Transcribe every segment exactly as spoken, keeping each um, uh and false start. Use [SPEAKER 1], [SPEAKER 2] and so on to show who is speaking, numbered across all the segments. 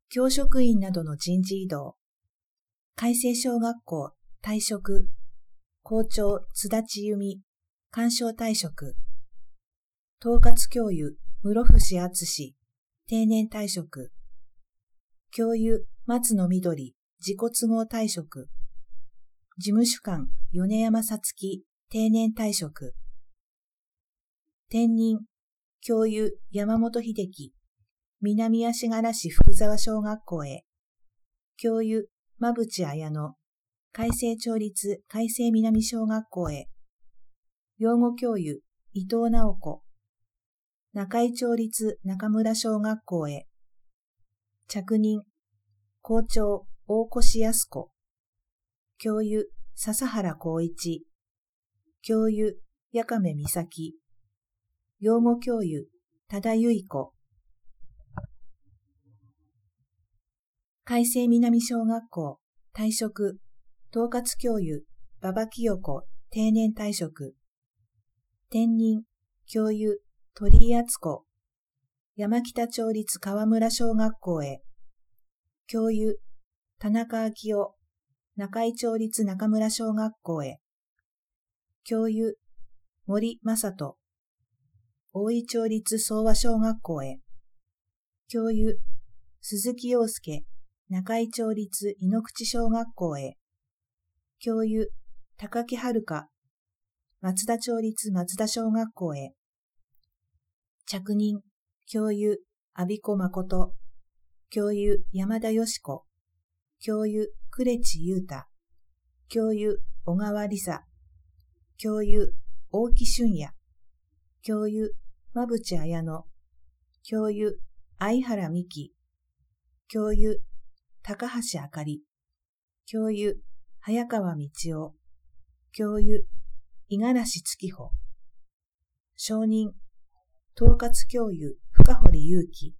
[SPEAKER 1] 教職員などの人事異動、開成小学校退職、校長津田千由美、官奨退職、統括教諭室伏敦、定年退職、教諭松野みどり、自己都合退職、事務主幹米山さつき、定年退職、転任教諭山本秀樹、南足柄市福沢小学校へ、教諭馬淵綾乃、開成町立開成南小学校へ、養護教諭伊藤直子、中井町立中村小学校へ、着任校長大越康子、教諭笹原光一、教諭八亀美咲、養護教諭多田由衣子、開成南小学校退職、統括教諭馬場清子、定年退職、転任教諭鳥居敦子、山北町立川村小学校へ、教諭田中昭夫、中井町立中村小学校へ、教諭森正人、大井町立総和小学校へ、教諭鈴木陽介、中井町立井ノ口小学校へ、教諭高木遥香、松田町立松田小学校へ、着任教諭阿比子誠、教諭山田よし子、教諭呉地優太、教諭小川理沙、教諭大木俊也、教諭馬淵綾乃、教諭相原美希、教諭高橋あかり、教諭早川道夫、教諭五十嵐月穂、承認統括教諭深堀祐樹、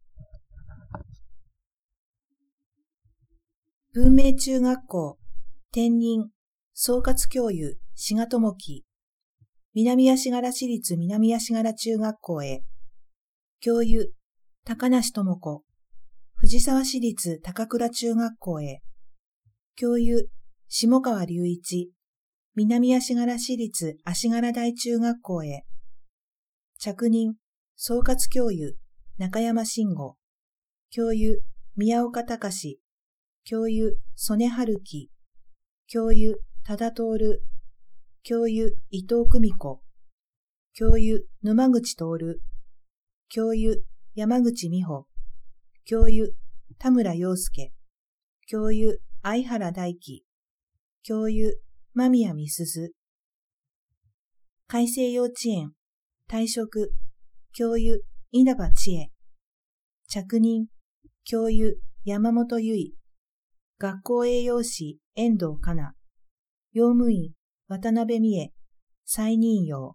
[SPEAKER 1] 文明中学校転任総括教諭志賀智樹、南足柄市立南足柄中学校へ、教諭高梨智子、藤沢市立高倉中学校へ、教諭下川隆一、南足柄市立足柄台中学校へ、着任総括教諭中山慎吾、教諭宮岡隆、教諭曽根春樹、教諭多田徹、教諭伊藤久美子、教諭沼口徹、教諭山口美穂、教諭田村陽介、教諭相原大輝、教諭間宮美鈴、開成幼稚園退職教諭稲葉千恵、着任教諭山本由衣、学校栄養士遠藤香奈、用務員渡辺美恵、再任用。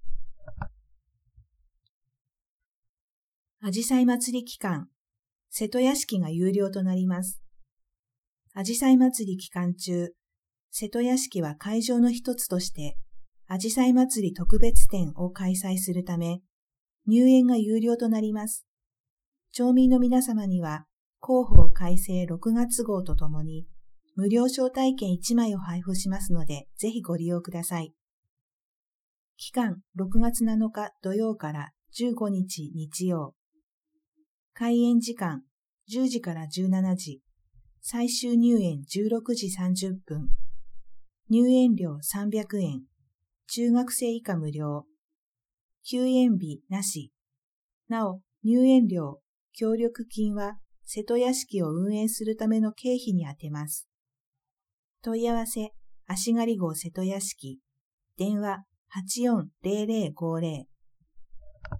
[SPEAKER 1] あじさい祭り期間、瀬戸屋敷が有料となります。あじさい祭り期間中、瀬戸屋敷は会場の一つとして、あじさい祭り特別展を開催するため、入園が有料となります。町民の皆様には、広報改正ろくがつ号とともに、無料招待券いちまいを配布しますので、ぜひご利用ください。期間ろくがつなのか土曜からじゅうごにち日曜。開園時間じゅうじからじゅうしちじ。最終入園じゅうろくじさんじゅっぷん。入園料さんびゃくえん。中学生以下無料。休園日なし。なお、入園料、協力金は瀬戸屋敷を運営するための経費に充てます。問い合わせ、足刈号瀬戸屋敷。電話はちよんゼロゼロごゼロ